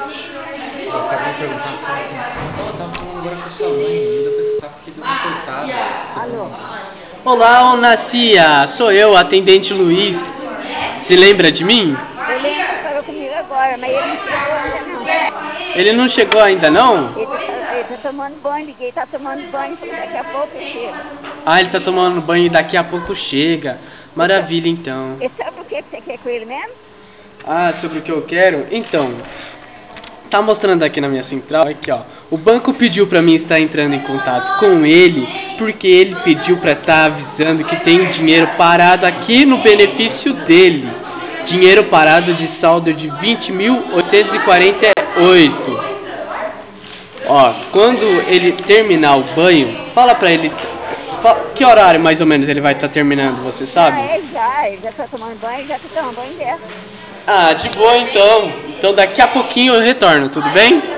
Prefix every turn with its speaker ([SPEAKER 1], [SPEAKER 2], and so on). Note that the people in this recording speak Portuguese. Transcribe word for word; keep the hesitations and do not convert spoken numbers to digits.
[SPEAKER 1] Eu acabei de perguntar só assim. Ela tava falando agora com a sua mãe, ainda pra você saber porque deu uma cortada.
[SPEAKER 2] Alô?
[SPEAKER 3] Olá, Onacia, sou eu, atendente Luiz. Se lembra de mim?
[SPEAKER 2] Eu lembro que falou comigo agora, mas ele não chegou ainda não.
[SPEAKER 3] Ele não chegou ainda não?
[SPEAKER 2] Ele tá, ele tá tomando banho, liguei, tá tomando banho, falou daqui a pouco eu chego.
[SPEAKER 3] Ah, ele tá tomando banho e daqui a pouco chega. Maravilha, então.
[SPEAKER 2] E sabe o que você quer com ele mesmo?
[SPEAKER 3] Ah, sobre o que eu quero? Então, tá mostrando aqui na minha central, aqui ó. O banco pediu pra mim estar entrando em contato com ele, porque ele pediu pra estar avisando que tem um dinheiro parado aqui no benefício dele. Dinheiro parado de saldo de vinte mil oitocentos e quarenta e oito. Ó, quando ele terminar o banho, fala pra ele... Que horário mais ou menos ele vai estar terminando, você sabe?
[SPEAKER 2] Ah, ele já, ele já tá tomando banho, já tá tomando banho dessa.
[SPEAKER 3] Ah, de boa então. Então daqui a pouquinho eu retorno, tudo bem?